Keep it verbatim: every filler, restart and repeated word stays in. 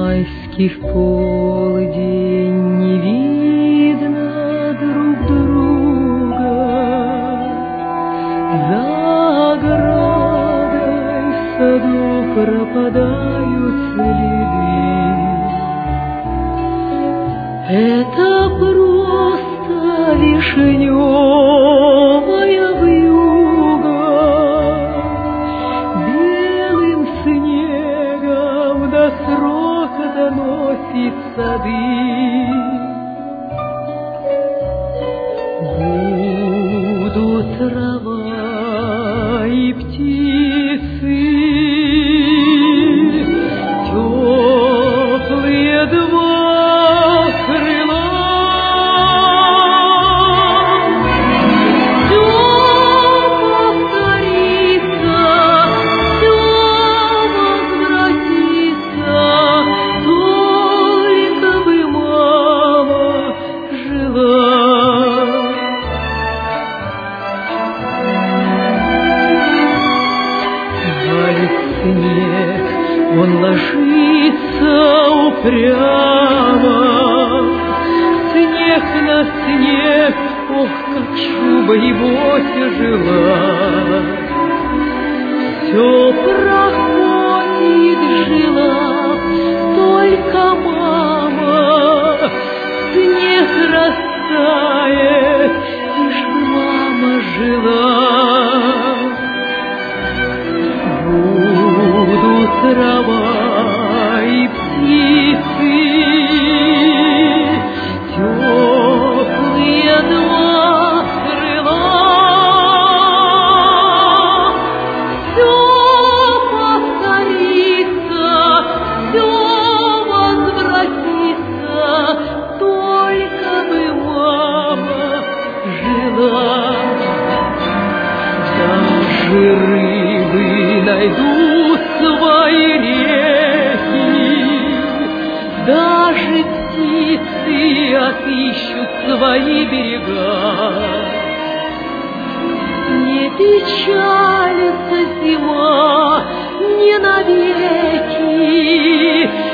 майских полдень не видно друг друга. За оградой в саду пропадают следы. Это просто вишневая вьюга белым снегом до срока доносит сады. Будут трава и птицы, теплые два крыла. Все повторится, все возвратится, только бы мама жила. Снег, он ложится упрямо, снег на снег, ох, как шуба его тяжела. Все проходит, жила только мама, снег растает, лишь бы мама жила. Трава и птицы, теплые два крыла. Все повторится, все возвратится, только бы мама жила. Даже рыбы найдут свои реки, даже птицы отыщут свои берега. Не печалится зима, не навеки,